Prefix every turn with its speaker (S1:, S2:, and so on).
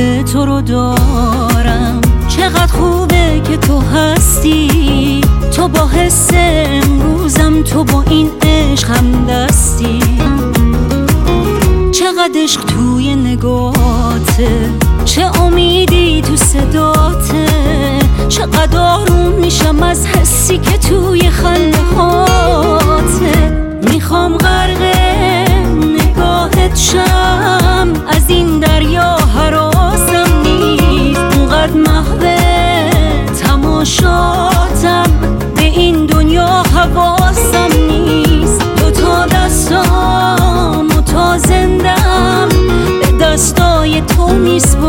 S1: تو رو دارم. چقدر خوبه که تو هستی، تو با حس امروزم، تو با این عشق هم دستی. چقدر عشق توی نگاته، چه امیدی تو صداته. چقدر آروم میشم از حسی که توی خنده هاته. میخوام غرق نگاهت شم، از این دریا هراسم نیست. اونقدر محو تماشاتم، به این دنیا حواسم نیست. دوتا دستام و تا زندم به دستای تو میسپارم.